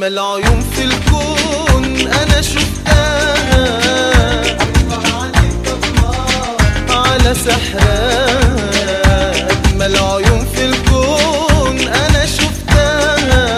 أجمل عيون في الكون أنا شفتها، على سحرها. أجمل عيون في الكون أنا شفتها،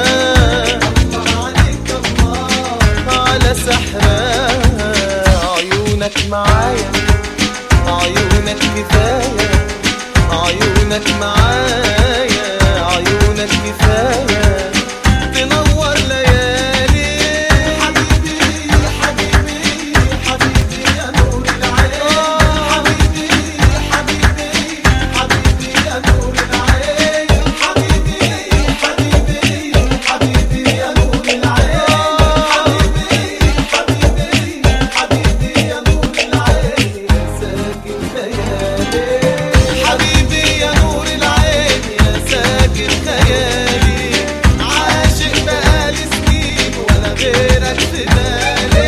على سحرها. عيونك معايا، عيونك كفاية، عيونك معايا، عيونك كفاية تنور ليالي. حبيبي حبيبي حبيبي يا نور العين، حبيبي حبيبي حبيبي يا نور العين، حبيبي حبيبي حبيبي يا نور العين، حبيبي حبيبي حبيبي يا نور العين، يا ساكن خيالي. حبيبي يا نور العين يا ساكن خيالي، عاشق بقالي سنين ولا غيرك في بالي.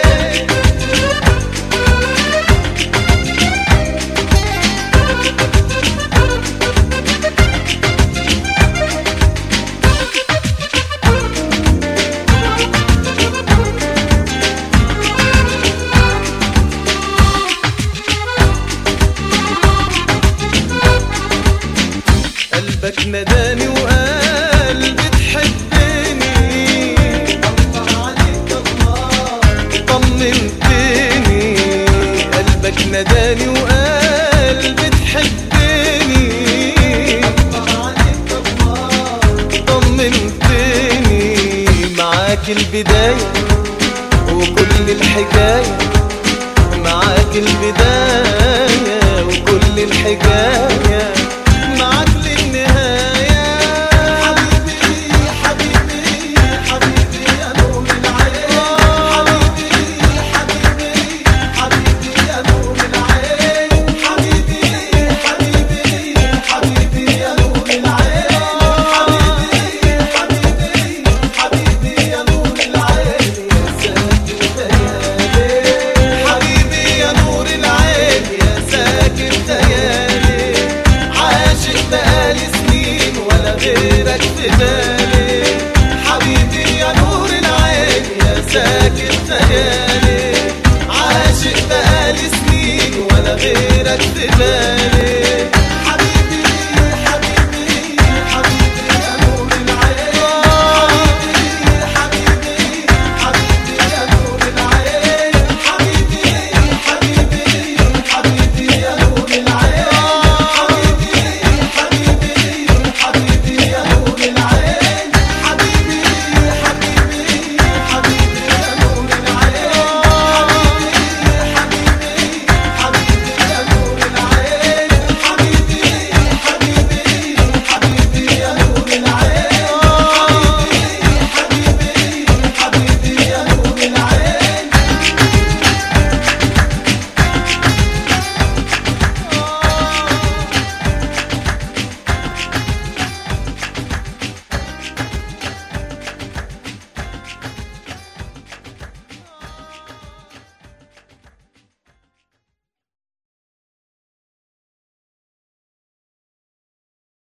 قلبك نداني وقال بتحبني، طمنتني. قلبك نداني وقال بتحبني، طمنتني. معاك البداية وكل الحكاية، معاك البداية وكل الحكاية، معاك للنهاية. حبيبي حبيبي حبيبي يا نور العين، حبيبي حبيبي حبيبي يا نور العين، حبيبي حبيبي حبيبي يا نور العين، حبيبي حبيبي يا نور العين، يا ساكن خيالي. حبيبي يا نور العين يا ساكن خيالي، عاشق بقالي سنين ولا غيرك في بالي. حبيبي يا نور العين يا ساكن خيالي، عاشق بقالي سنين ولا غيرك في بالي.